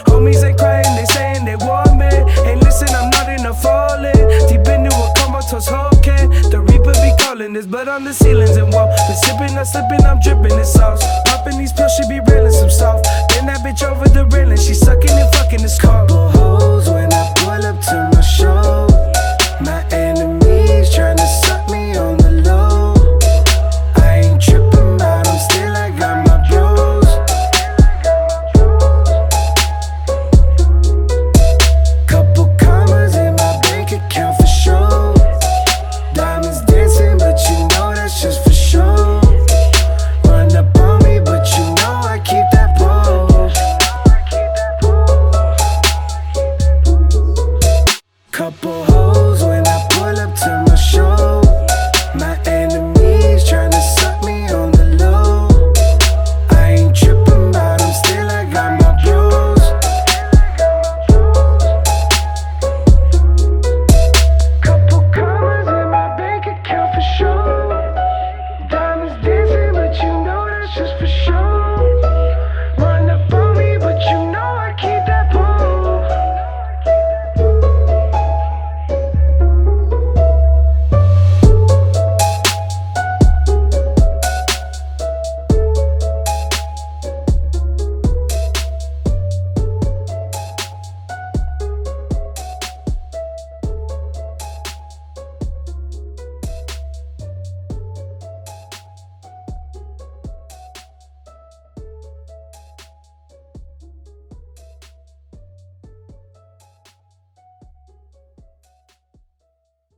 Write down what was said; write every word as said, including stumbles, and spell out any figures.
Homies ain't crying, they saying they want me. Ain't listen, I'm not in a falling. Deep into a comatose Hawking. The Reaper be calling, there's blood on the ceilings and wall. Been sipping, not slipping, I'm dripping in sauce. Popping these pills, she be reeling some soft. Then that bitch over the railing, she sucking it.